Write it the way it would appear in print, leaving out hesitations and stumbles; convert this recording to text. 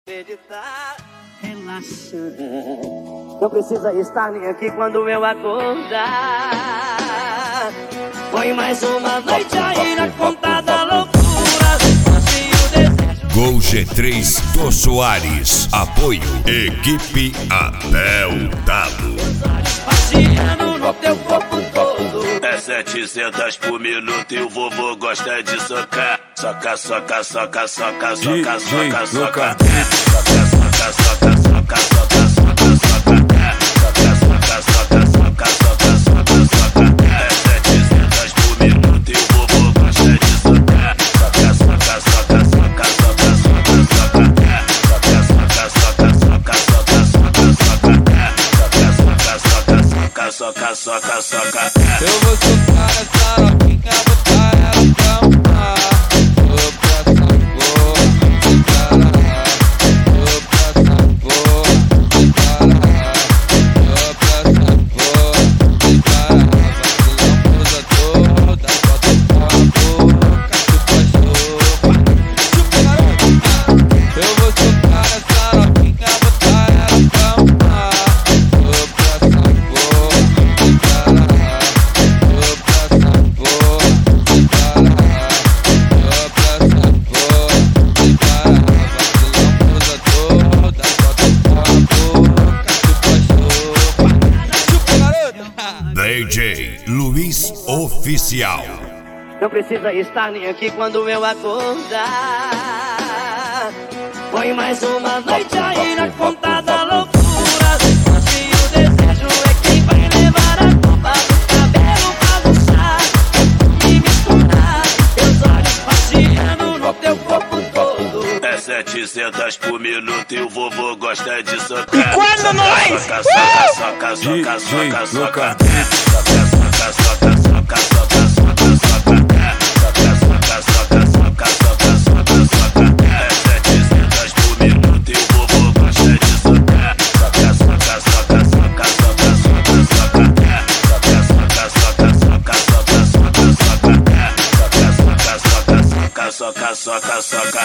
Acreditar, relaxa. Não precisa estar nem aqui quando eu acordar. Põe mais uma noite aí na conta da loucura. Gol G3 do Soares. Apoio Equipe Até o Talo. Passeando no teu corpo todo. É 700 por minuto e o vovô gosta de socar. Soca, soca, soca, soca, soca, soca, soca. Soca, soca, soca. Eu vou socar essa novinha, botar ela pra amar. Vou pra essa porra, de cara. Vou pra essa porra, de cara. Vou pra essa porra, de cara. Vacilão usa toda, bota pra boca, chupa chupa. Chupa garoto. Eu vou socar essa novinha, botar ela pra amar. Vou pra essa porra. DJ Luiz Oficial. Não precisa estar nem aqui quando eu acordar. Põe mais uma noite aí na conta da loucura. Se o desejo é quem vai levar a culpa do cabelo pra dançar e misturar teus olhos passeando no teu corpo todo. É 700 por minuto e o vovô gosta de socar. E quando nós? Soca, soca, soca, soca, soca, soca. Soca, soca, soca, soca, soca, soca, soca. Soca, soca, soca, soca, soca, soca, soca. É 700 por minuto e o vovô gosta de socar. Soca, soca, soca, soca, soca, soca, soca. Soca, soca, soca, soca, soca, soca, soca. Soca, soca, soca, soca, soca, soca, soca.